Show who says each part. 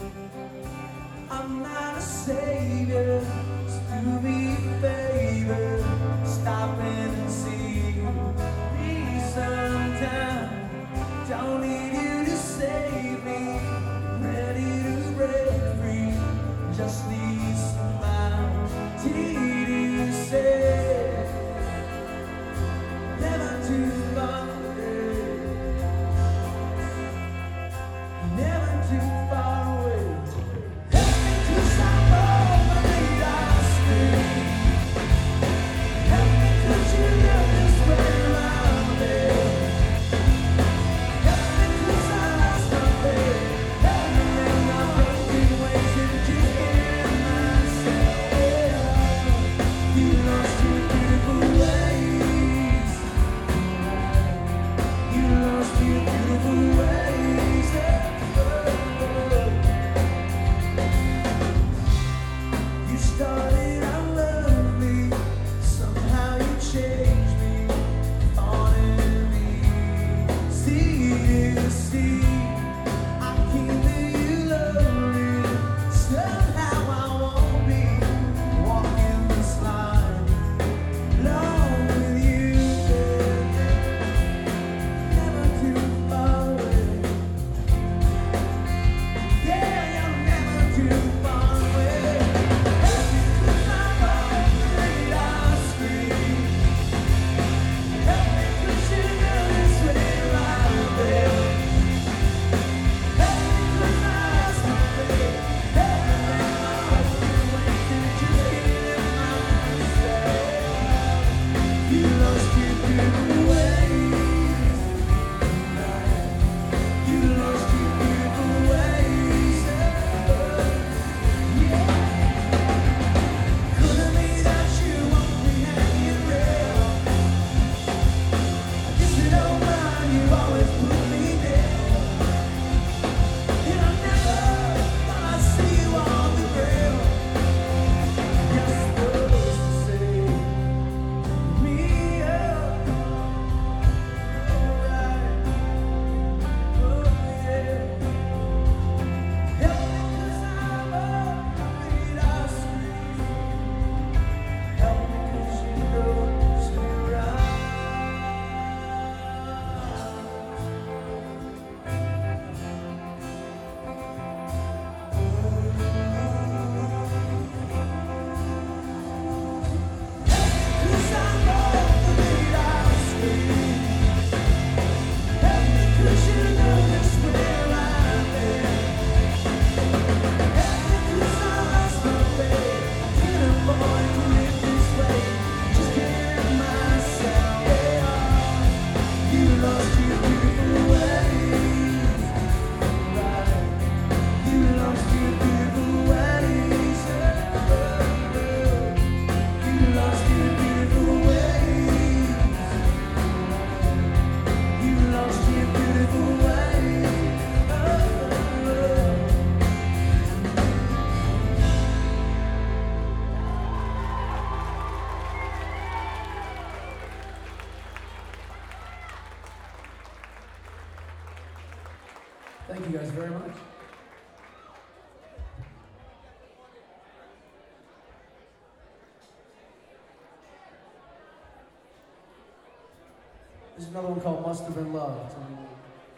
Speaker 1: I'm not a savior, so do me a favor, stop and see me sometime. Don't need you to save me, ready to break free, just need some to say, never too far, never too far away.
Speaker 2: Thank you guys very much. There's another one called Must Have Been Love.